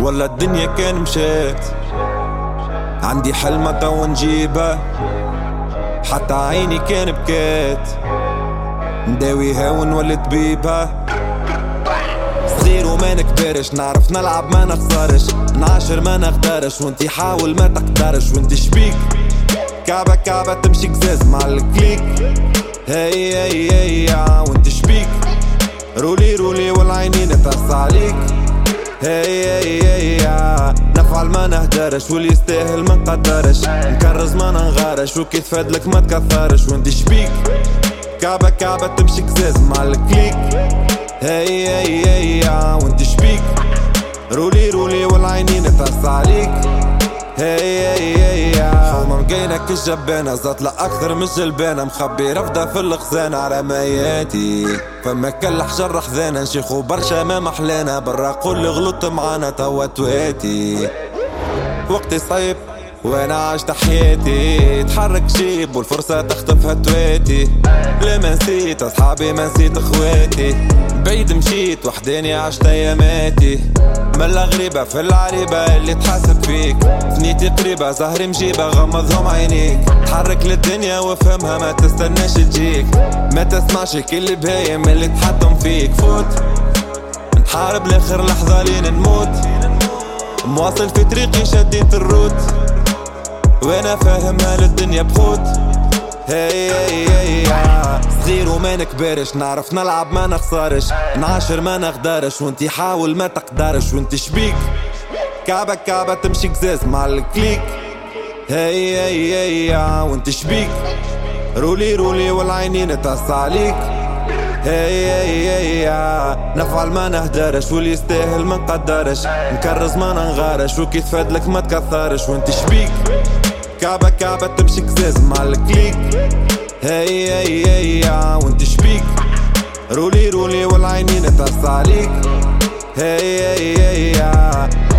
ولا الدنيا كان مشات. عندي حلمة تو نجيبها، حتى عيني كان بكات. نداويها ونولد طبيبها. صغير وما نكبرش، نعرف نلعب ما نخسرش، نعاشر ما نقدرش، وانتي حاول ما تقدرش. وانتي شبيك كعبة كعبة تمشي قزاز مع الكليك. هي هي هي وانتي شبيك رولي رولي والعينين تقص عليك. هي هي هي نفعل ما نهدرش، واللي يستاهل ما نقدرش، نكرز ما ننغارش، وكي تفادلك ما تكثرش. وانتي شبيك كعبة كعبة تمشي قزاز مع الكليك. هي هي هي وانتي شبيك رولي رولي والعينين تقص عليك. هي هي هي حومة مقينك الجبانة، زات لا أكثر من جلبانة، مخبي رفضة في الخزانة على مياتي. فما كلح جرح ذانا نشيخو برشا ما محلانا، برا قولي غلطت معانا توا تواتي. وقتي صعيب وانا عشت حياتي، تحرك جيب والفرصة تخطفها تواتي. لا ما نسيت اصحابي ما نسيت اخواتي، بعيد مشيت وحداني عشت اياماتي. ملا غريبة في العريبة اللي تحاسب فيك، ثنيتي قريبة زهري مجيبة غمضهم عينيك. تحرك للدنيا وافهمها ما تستناش تجيك، ما تسمعش كل بهايم اللي تحطم فيك. فوت نحارب لاخر لحظة لين نموت، مواصل في طريقي شديت الروت، وانا فاهمها للدنيا بخوت. هي هي هي صغير وما نكبرش، نعرف نلعب ما نخسرش، نعاشر ما نقدرش، وانتي حاول ما تقدرش. وانتي شبيك كعبة كعبة تمشي قزاز مع الكليك. هي هي هي وانتي شبيك رولي رولي والعينين تقص عليك. هي هي هي نفعل ما نهدرش، واللي يستاهل ما نقدرش، نكرز ما ننغارش، وكي تفادلك ما تكثرش. وانتي شبيك كعبة كعبة تمشي قزاز مع الكليك. هي هي هي وانتي شبيك رولي رولي والعينين تقص عليك. هي هي هي